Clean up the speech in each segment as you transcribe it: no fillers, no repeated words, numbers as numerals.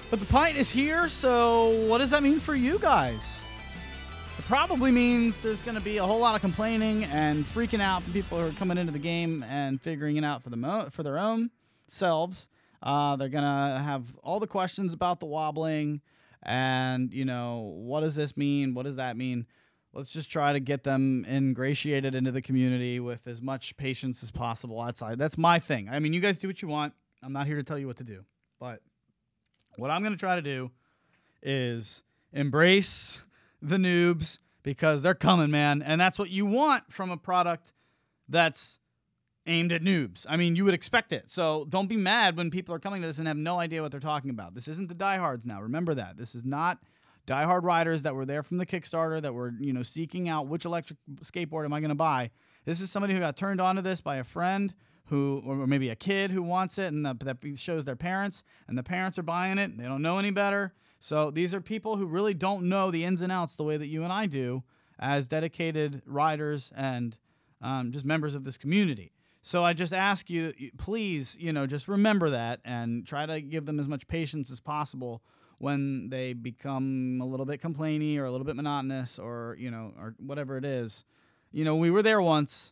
But the pint is here, so what does that mean for you guys? It probably means there's going to be a whole lot of complaining and freaking out from people who are coming into the game and figuring it out for their own selves. They're going to have all the questions about the wobbling and, what does this mean? What does that mean? Let's just try to get them ingratiated into the community with as much patience as possible outside. That's my thing. I mean, you guys do what you want. I'm not here to tell you what to do. But what I'm going to try to do is embrace the noobs because they're coming, man. And that's what you want from a product that's aimed at noobs. I mean, you would expect it. So don't be mad when people are coming to this and have no idea what they're talking about. This isn't the diehards now. Remember that. This is not diehard riders that were there from the Kickstarter that were, seeking out which electric skateboard am I going to buy. This is somebody who got turned on to this by a friend or maybe a kid who wants it and that shows their parents, and the parents are buying it. And they don't know any better. So these are people who really don't know the ins and outs the way that you and I do as dedicated riders and just members of this community. So I just ask you, please, just remember that and try to give them as much patience as possible when they become a little bit complainy or a little bit monotonous or whatever it is. We were there once.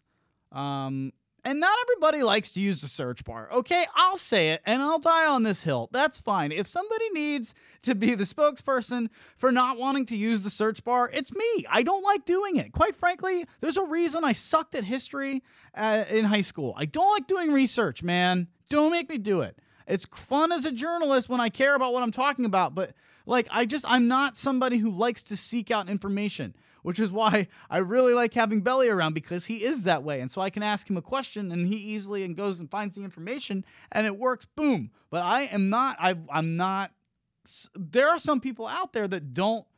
And not everybody likes to use the search bar. Okay, I'll say it, and I'll die on this hill. That's fine. If somebody needs to be the spokesperson for not wanting to use the search bar, it's me. I don't like doing it. Quite frankly, there's a reason I sucked at history in high school. I don't like doing research, man. Don't make me do it. It's fun as a journalist when I care about what I'm talking about, but I'm not somebody who likes to seek out information, which is why I really like having Belly around, because he is that way. And so I can ask him a question and he easily goes and finds the information and it works. Boom. But I'm not, there are some people out there that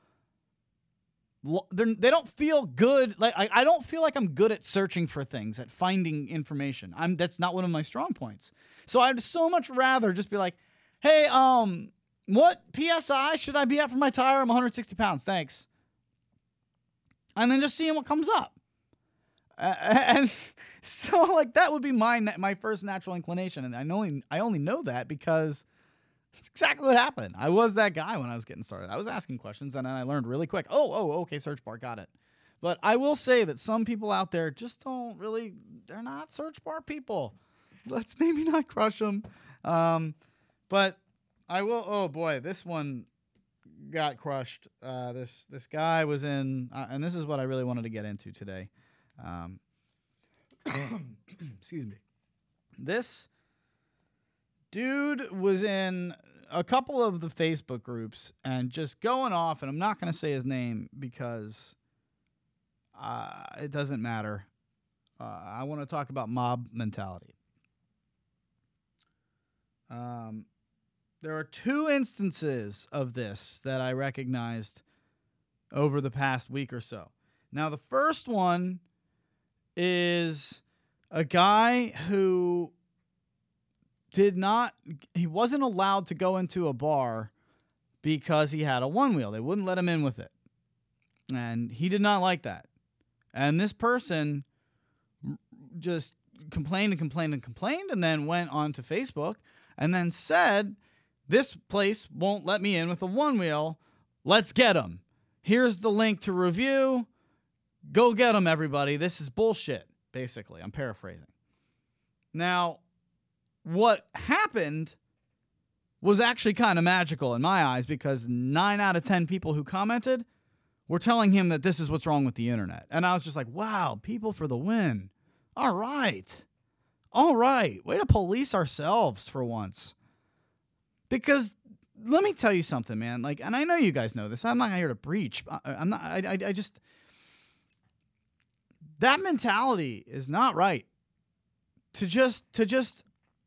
they don't feel good. Like I don't feel like I'm good at searching for things, at finding information. That's not one of my strong points. So I'd so much rather just be like, hey, what PSI should I be at for my tire? I'm 160 pounds. Thanks. And then just seeing what comes up. And so that would be my first natural inclination. And I only know that because that's exactly what happened. I was that guy when I was getting started. I was asking questions and then I learned really quick. Okay, search bar, got it. But I will say that some people out there just they're not search bar people. Let's maybe not crush them. But I will, oh boy, this one got crushed. This guy was in, and this is what I really wanted to get into today. Excuse me. This dude was in a couple of the Facebook groups and just going off, and I'm not going to say his name because it doesn't matter. I want to talk about mob mentality. There are two instances of this that I recognized over the past week or so. Now, the first one is a guy who he wasn't allowed to go into a bar because he had a one wheel. They wouldn't let him in with it. And he did not like that. And this person just complained and then went onto Facebook and then said, this place won't let me in with a one wheel. Let's get them. Here's the link to review. Go get them, everybody. This is bullshit, basically. I'm paraphrasing. Now, what happened was actually kind of magical in my eyes because 9 out of 10 people who commented were telling him that this is what's wrong with the internet. And I was just like, wow, people for the win. All right. Way to police ourselves for once. Because let me tell you something, man. And I know you guys know this. I'm not here to preach. I'm not. I just, that mentality is not right. To just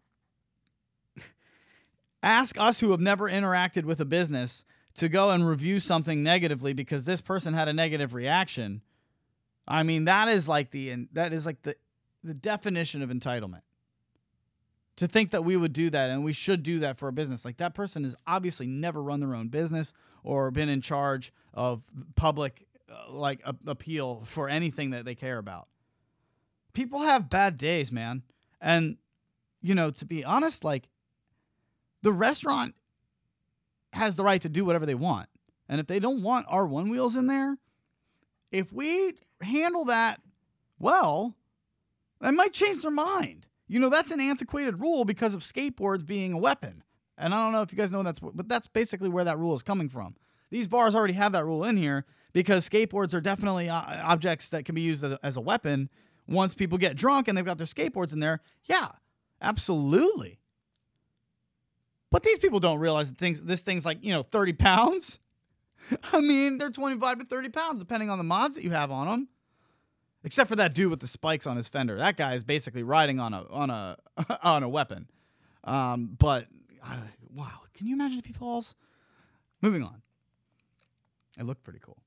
ask us who have never interacted with a business to go and review something negatively because this person had a negative reaction. I mean, that is like the definition of entitlement. To think that we would do that and we should do that for a business. That person has obviously never run their own business or been in charge of public appeal for anything that they care about. People have bad days, man. And, to be honest, the restaurant has the right to do whatever they want. And if they don't want our one wheels in there, if we handle that well, that might change their mind. That's an antiquated rule because of skateboards being a weapon. And I don't know if you guys know but that's basically where that rule is coming from. These bars already have that rule in here because skateboards are definitely objects that can be used as a weapon once people get drunk and they've got their skateboards in there. Yeah, absolutely. But these people don't realize that this thing's like, 30 pounds. I mean, they're 25 to 30 pounds, depending on the mods that you have on them. Except for that dude with the spikes on his fender. That guy is basically riding on a on a weapon. But wow, can you imagine if he falls? Moving on. It looked pretty cool.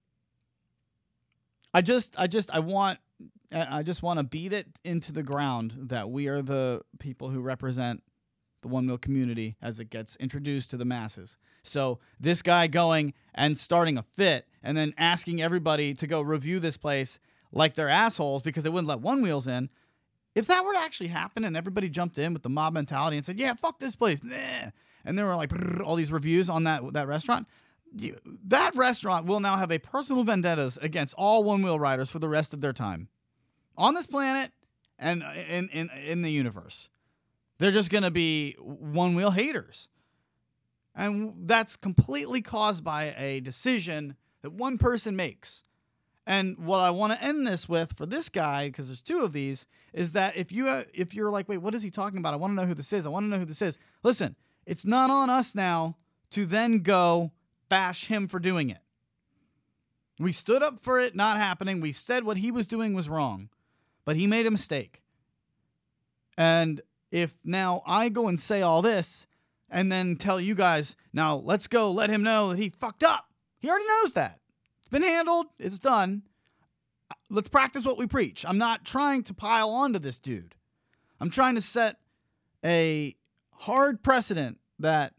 I just want to beat it into the ground that we are the people who represent the one wheel community as it gets introduced to the masses. So this guy going and starting a fit and then asking everybody to go review this place like they're assholes because they wouldn't let one wheels in. If that were to actually happen and everybody jumped in with the mob mentality and said, yeah, fuck this place, and there were like all these reviews on that restaurant, that restaurant will now have a personal vendettas against all one wheel riders for the rest of their time on this planet and in the universe. They're just going to be one-wheel haters. And that's completely caused by a decision that one person makes. And what I want to end this with for this guy, because there's two of these, is that if you're like, wait, what is he talking about? I want to know who this is. I want to know who this is. Listen, it's not on us now to then go bash him for doing it. We stood up for it not happening. We said what he was doing was wrong, but he made a mistake. And if now I go and say all this and then tell you guys, now let's go let him know that he fucked up. He already knows that. It's been handled. It's done. Let's practice what we preach. I'm not trying to pile onto this dude. I'm trying to set a hard precedent that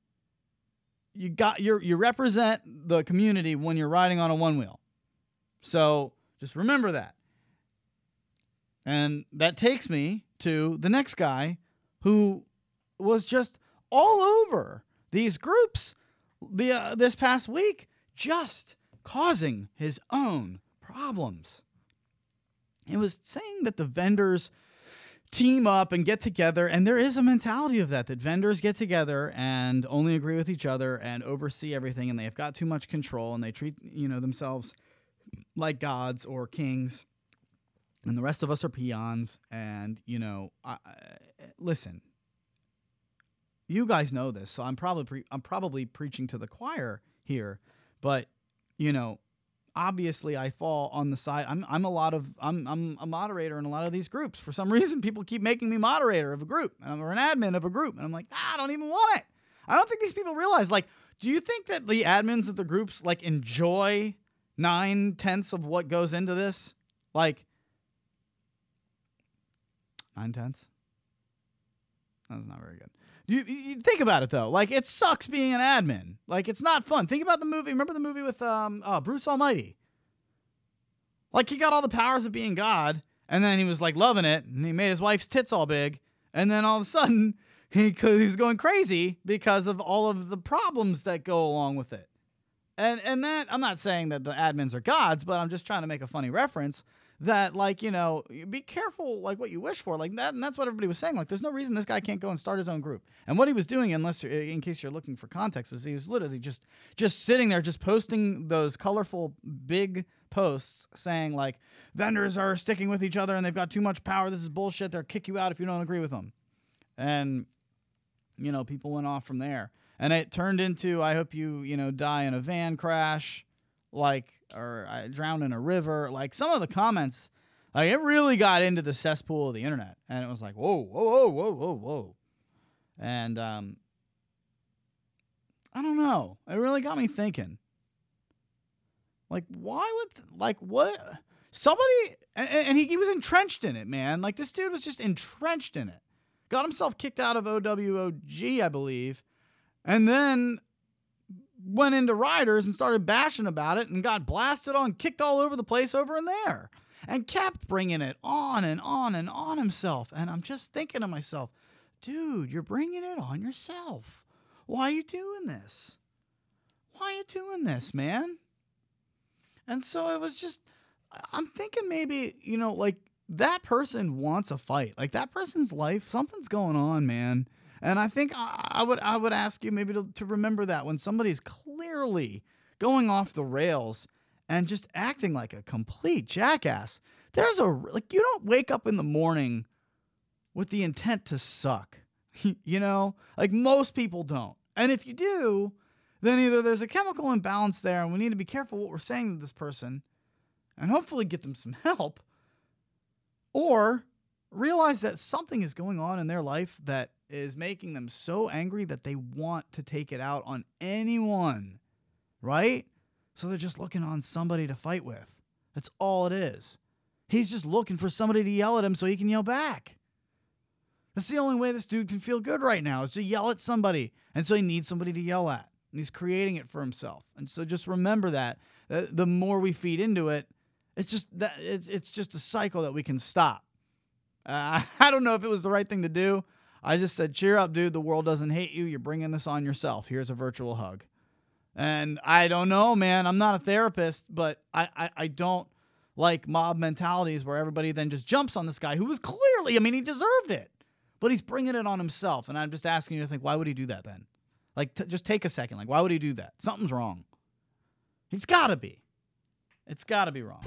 you represent the community when you're riding on a one wheel. So just remember that. And that takes me to the next guy who was just all over these groups this past week, just causing his own problems. It was saying that the vendors team up and get together, and there is a mentality of that vendors get together and only agree with each other and oversee everything, and they've got too much control, and they treat themselves like gods or kings. And the rest of us are peons. And, listen, you guys know this, so I'm probably preaching to the choir here. But, obviously I fall on the side. I'm a moderator in a lot of these groups. For some reason, people keep making me moderator of a group or an admin of a group. And I'm like, I don't even want it. I don't think these people realize, do you think that the admins of the groups, enjoy 9/10 of what goes into this? 9/10? That's not very good. You think about it, though. It sucks being an admin. It's not fun. Think about the movie. Remember the movie with Bruce Almighty? He got all the powers of being God, and then he was, loving it, and he made his wife's tits all big, and then all of a sudden, he was going crazy because of all of the problems that go along with it. And that, I'm not saying that the admins are gods, but I'm just trying to make a funny reference that, be careful, what you wish for, that. And that's what everybody was saying. There's no reason this guy can't go and start his own group. And what he was doing, in case you're looking for context, was he was literally just sitting there, just posting those colorful, big posts saying, vendors are sticking with each other and they've got too much power. This is bullshit. They'll kick you out if you don't agree with them. And, people went off from there. And it turned into, I hope you, die in a van crash, or I drowned in a river. Some of the comments, it really got into the cesspool of the internet. And it was like, whoa, whoa, whoa, whoa, whoa, whoa. And I don't know. It really got me thinking. Why would, what? Somebody, and he was entrenched in it, man. This dude was just entrenched in it. Got himself kicked out of OWOG, I believe. And then went into Riders and started bashing about it and got blasted on, kicked all over the place over in there. And kept bringing it on and on and on himself. And I'm just thinking to myself, dude, you're bringing it on yourself. why are you doing this? Why are you doing this, man? And so it was just, I'm thinking maybe, like that person wants a fight. Like that person's life, something's going on, man. And I think I would ask you maybe to remember that when somebody's clearly going off the rails and just acting like a complete jackass. You don't wake up in the morning with the intent to suck, like most people don't. And if you do, then either there's a chemical imbalance there and we need to be careful what we're saying to this person and hopefully get them some help, or realize that something is going on in their life that is making them so angry that they want to take it out on anyone, right? So they're just looking on somebody to fight with. That's all it is. He's just looking for somebody to yell at him so he can yell back. That's the only way this dude can feel good right now, is to yell at somebody. And so he needs somebody to yell at. And he's creating it for himself. And so just remember that. The more we feed into it, it's just a cycle that we can stop. I don't know if it was the right thing to do. I just said, cheer up, dude. The world doesn't hate you. You're bringing this on yourself. Here's a virtual hug. And I don't know, man. I'm not a therapist, but I don't like mob mentalities where everybody then just jumps on this guy who was clearly, he deserved it. But he's bringing it on himself. And I'm just asking you to think, why would he do that then? Like, just take a second. Like, why would he do that? Something's wrong. He's got to be. It's got to be wrong.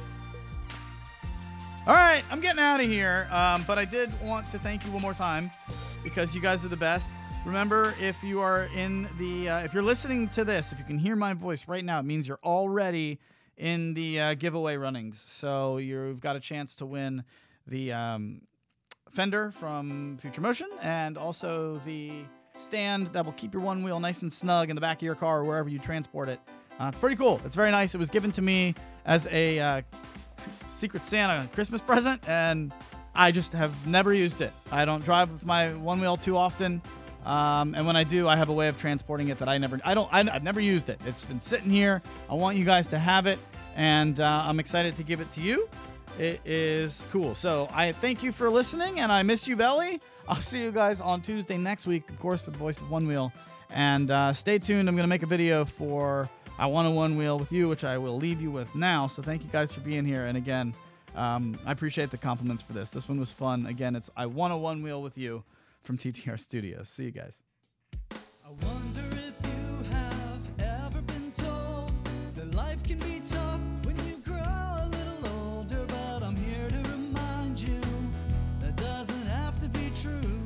All right, I'm getting out of here, but I did want to thank you one more time because you guys are the best. Remember, if you are if you're listening to this, if you can hear my voice right now, it means you're already in the giveaway runnings. So you've got a chance to win the fender from Future Motion and also the stand that will keep your one wheel nice and snug in the back of your car or wherever you transport it. It's pretty cool. It's very nice. It was given to me as a Secret Santa Christmas present, and I just have never used it. I don't drive with my one wheel too often, and when I do, I have a way of transporting it that I've never used it. It's been sitting here. I want you guys to have it, and I'm excited to give it to you. It is cool. So I thank you for listening, and I miss you, Belly. I'll see you guys on Tuesday next week, of course, for the Voice of One Wheel. And stay tuned. I'm going to make a video for I Want a One Wheel with you, which I will leave you with now. So thank you guys for being here. And again, I appreciate the compliments for this. This one was fun. Again, it's I Want a One Wheel with you from TTR Studios. See you guys. I wonder if you have ever been told that life can be tough when you grow a little older, but I'm here to remind you that doesn't have to be true.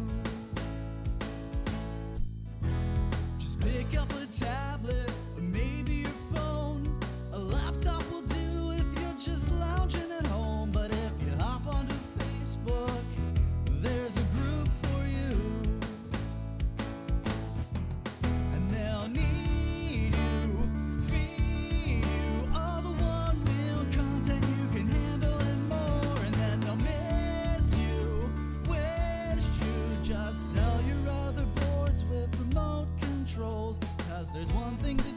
Just pick up a tablet or maybe your phone. A laptop will do if you're just lounging at home, but if you hop onto Facebook, there's a group for you. And they'll need you, feed you, all the one wheel content you can handle and more. And then they'll miss you, wish you just sell your other boards with remote controls. 'Cause there's one thing